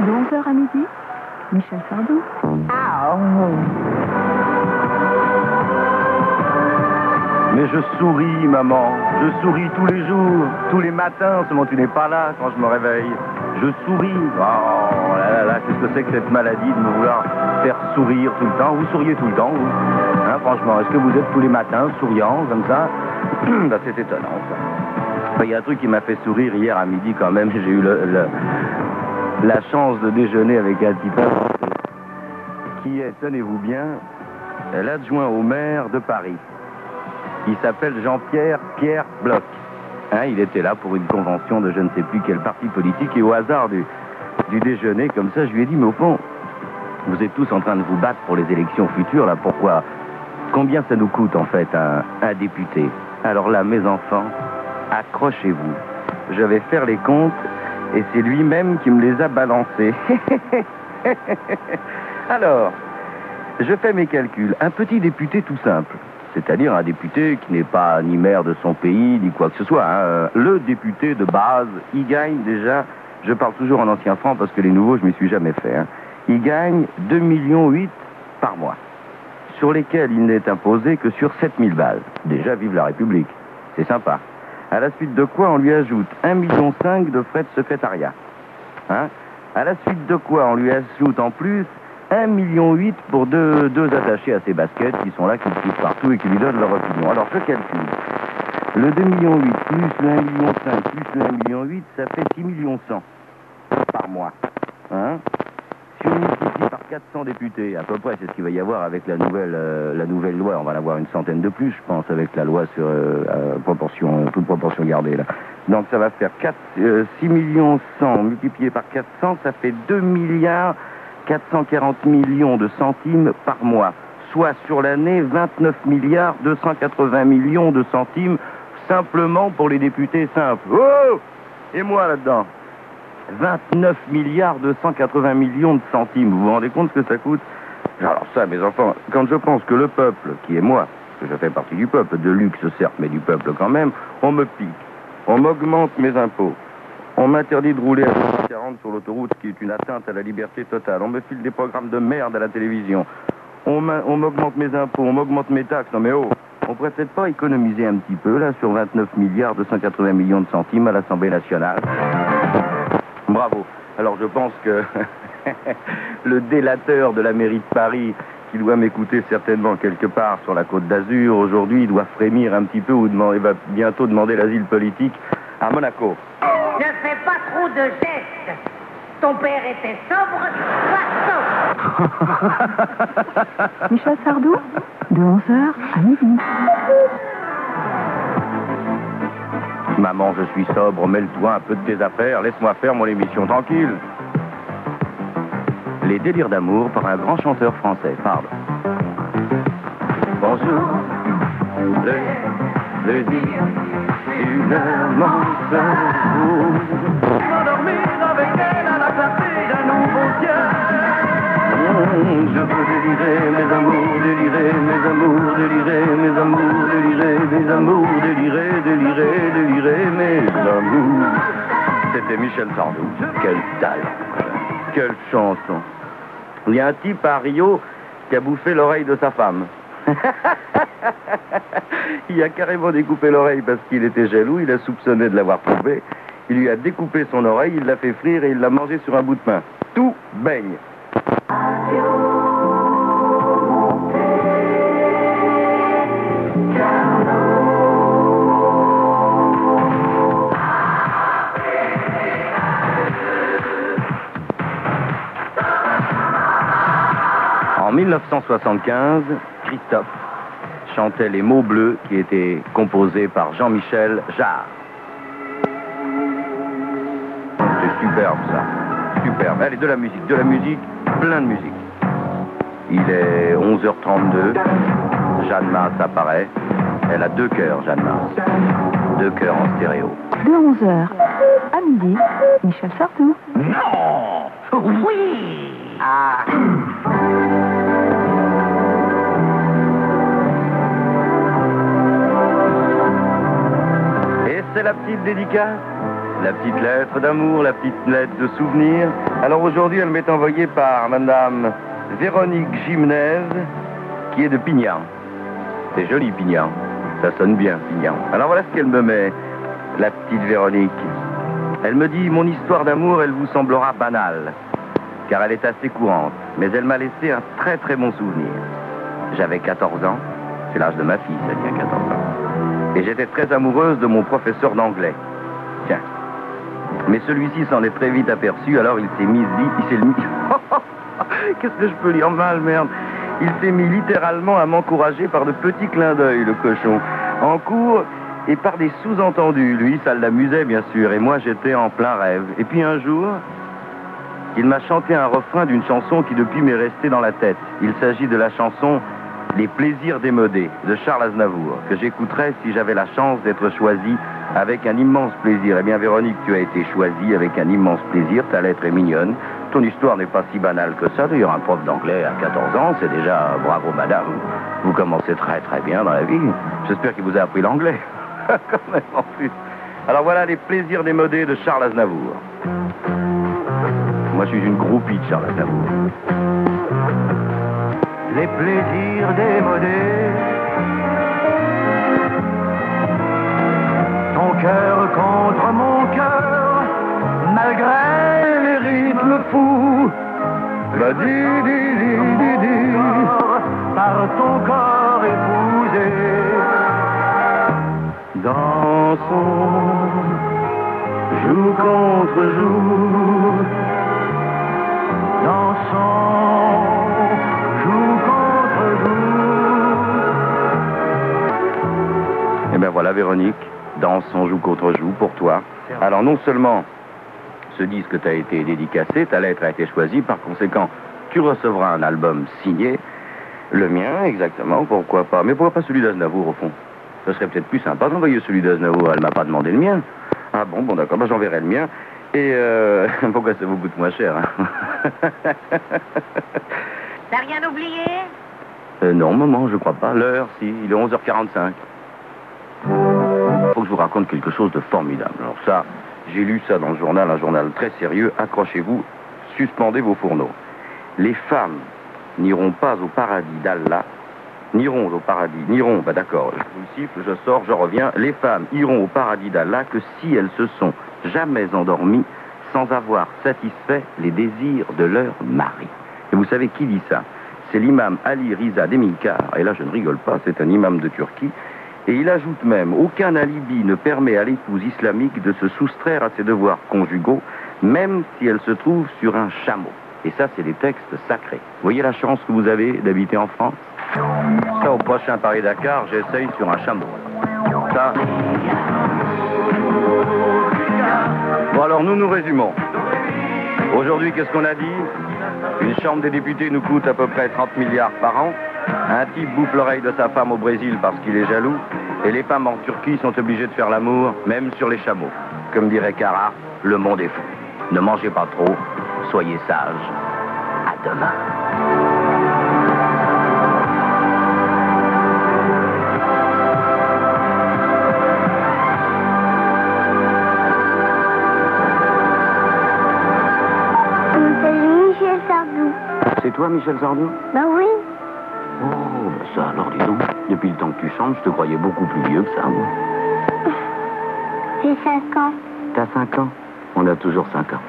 De 11h à midi, Michel Sardou. Mais je souris, maman. Je souris tous les jours, tous les matins, seulement tu n'es pas là quand je me réveille. Je souris. Oh là là là, qu'est-ce que c'est que cette maladie de me vouloir faire sourire tout le temps? Vous souriez tout le temps, vous? Hein, franchement, est-ce que vous êtes tous les matins souriants comme ça? Bah, c'est étonnant, ça. Il y a un truc qui m'a fait sourire hier à midi quand même. J'ai eu la chance de déjeuner avec un type qui est, tenez-vous bien, l'adjoint au maire de Paris. Il s'appelle Jean-Pierre Bloch. Hein, il était là pour une convention de je ne sais plus quel parti politique et au hasard du déjeuner, comme ça, je lui ai dit, mais au fond, vous êtes tous en train de vous battre pour les élections futures, là, pourquoi? Combien ça nous coûte, en fait, un député? Alors là, mes enfants, accrochez-vous. Je vais faire les comptes et c'est lui-même qui me les a balancés. Alors, je fais mes calculs. Un petit député tout simple, c'est-à-dire un député qui n'est pas ni maire de son pays, ni quoi que ce soit. Hein. Le député de base, il gagne déjà, je parle toujours en ancien franc parce que les nouveaux, je ne m'y suis jamais fait. Hein. Il gagne 2,8 millions par mois, sur lesquels il n'est imposé que sur 7 000 balles. Déjà, vive la République. C'est sympa. À la suite de quoi, on lui ajoute 1,5 million de frais de secrétariat. Hein? À la suite de quoi, on lui ajoute en plus 1,8 million pour deux attachés à ses baskets qui sont là, qui le suivent partout et qui lui donnent leur opinion. Alors, je calcule. Le 2,8 millions plus le 1,5 million plus le 1,8 million, ça fait 6,1 millions par mois. Hein? Si on multiplie par 400 députés, à peu près, c'est ce qu'il va y avoir avec la nouvelle loi. On va en avoir une centaine de plus, je pense, avec la loi sur toute proportion gardée, là. Donc ça va faire 6 millions 100 multiplié par 400, ça fait 2 milliards 440 millions de centimes par mois. Soit sur l'année, 29 milliards 280 millions de centimes, simplement pour les députés simples. Oh! Et moi là-dedans? 29 milliards 280 millions de centimes. Vous vous rendez compte ce que ça coûte? Alors ça, mes enfants, quand je pense que le peuple, qui est moi, que je fais partie du peuple, de luxe certes, mais du peuple quand même, on me pique, on m'augmente mes impôts, on m'interdit de rouler à 240 sur l'autoroute, qui est une atteinte à la liberté totale, on me file des programmes de merde à la télévision, on m'augmente mes impôts, on m'augmente mes taxes, non mais oh, on pourrait peut-être pas économiser un petit peu, là, sur 29 milliards 280 millions de centimes à l'Assemblée nationale? Bravo. Alors je pense que le délateur de la mairie de Paris, qui doit m'écouter certainement quelque part sur la Côte d'Azur, aujourd'hui, doit frémir un petit peu ou va bientôt demander l'asile politique à Monaco. Ne fais pas trop de gestes. Ton père était sobre, sois sobre. Michel Sardou, de 11h à midi. Maman, je suis sobre, mêle-toi un peu de tes affaires, laisse-moi faire mon émission tranquille. Les délires d'amour par un grand chanteur français, pardon. Bonjour, le désir d'une amante. M'endormir avec elle à la clarté d'un nouveau ciel. Je veux délirer mes amours, délirer mes amours, délirer mes amours, délirer mes amours, délirer mes amours. C'était Michel Sardou. Quel talent, quelle chanson. Il y a un type à Rio qui a bouffé l'oreille de sa femme. Il a carrément découpé l'oreille parce qu'il était jaloux, il a soupçonné de l'avoir trompé. Il lui a découpé son oreille, il l'a fait frire et il l'a mangé sur un bout de pain. Tout baigne. En 1975, Christophe chantait les mots bleus qui étaient composés par Jean-Michel Jarre. C'est superbe ça, superbe. Allez, de la musique, plein de musique. Il est 11h32, Jeanne Masse apparaît. Elle a 2 cœurs, Jeanne Masse. 2 cœurs en stéréo. De 11h à midi, Michel Sardou. Non! Oui! Ah! Et c'est la petite dédicace La petite lettre d'amour, la petite lettre de souvenir. Alors aujourd'hui, elle m'est envoyée par Madame Véronique Gimnez, qui est de Pignan. C'est joli, Pignan. Ça sonne bien, Pignan. Alors voilà ce qu'elle me met, la petite Véronique. Elle me dit, mon histoire d'amour, elle vous semblera banale, car elle est assez courante, mais elle m'a laissé un très très bon souvenir. J'avais 14 ans, c'est l'âge de ma fille, ça tient 14 ans. Et j'étais très amoureuse de mon professeur d'anglais. Tiens. Mais celui-ci s'en est très vite aperçu, alors il s'est mis... Qu'est-ce que je peux lire mal, merde. Il s'est mis littéralement à m'encourager par de petits clins d'œil, le cochon, en cours et par des sous-entendus. Lui, ça l'amusait, bien sûr, et moi, j'étais en plein rêve. Et puis un jour, il m'a chanté un refrain d'une chanson qui depuis m'est restée dans la tête. Il s'agit de la chanson « Les plaisirs démodés » de Charles Aznavour, que j'écouterais si j'avais la chance d'être choisi avec un immense plaisir. Eh bien, Véronique, tu as été choisie avec un immense plaisir. Ta lettre est mignonne. Ton histoire n'est pas si banale que ça. D'ailleurs, un prof d'anglais à 14 ans, c'est déjà bravo, madame. Vous commencez très très bien dans la vie. J'espère qu'il vous a appris l'anglais. Quand même, en plus. Alors voilà les plaisirs démodés de Charles Aznavour. Moi, je suis une groupie de Charles Aznavour. Les plaisirs démodés, ton cœur contre mon cœur, malgré les rythmes fous, par ton corps épousé. Dansons, joue contre joue, dansons, joue contre joue. Eh bien voilà, Véronique, dansons, joue contre joue pour toi. Alors non seulement ce disque t'a été dédicacé, ta lettre a été choisie, par conséquent, tu recevras un album signé, le mien, exactement, pourquoi pas. Mais pourquoi pas celui d'Aznavour, au fond? Ce serait peut-être plus sympa d'envoyer celui d'Aznavour, elle m'a pas demandé le mien. Ah bon, d'accord, ben j'enverrai le mien. Et pourquoi ça vous coûte moins cher, hein? T'as rien oublié? Non, maman, je crois pas. L'heure, si, il est 11h45. Faut que je vous raconte quelque chose de formidable. Alors ça, j'ai lu ça dans le journal, un journal très sérieux. Accrochez-vous, suspendez vos fourneaux. Les femmes n'iront pas au paradis d'Allah, n'iront au paradis, bah d'accord, je vous le siffle, je sors, je reviens. Les femmes iront au paradis d'Allah que si elles se sont jamais endormies sans avoir satisfait les désirs de leur mari. Et vous savez qui dit ça? C'est l'imam Ali Riza Demilkar, et là je ne rigole pas, c'est un imam de Turquie, et il ajoute même, aucun alibi ne permet à l'épouse islamique de se soustraire à ses devoirs conjugaux, même si elle se trouve sur un chameau. Et ça, c'est des textes sacrés. Vous voyez la chance que vous avez d'habiter en France? Ça, au prochain Paris-Dakar, j'essaye sur un chameau. Ça... Bon, alors, nous résumons. Aujourd'hui, qu'est-ce qu'on a dit? Une chambre des députés nous coûte à peu près 30 milliards par an. Un type bouffe l'oreille de sa femme au Brésil parce qu'il est jaloux. Et les femmes en Turquie sont obligées de faire l'amour, même sur les chameaux. Comme dirait Cara, le monde est fou. Ne mangez pas trop, soyez sages. À demain. Michel Sardou. C'est toi, Michel Sardou? Ben oui. Oh, ben ça, alors dis donc. Depuis le temps que tu chantes, je te croyais beaucoup plus vieux que ça, moi. J'ai 5 ans. T'as 5 ans? On a toujours 5 ans.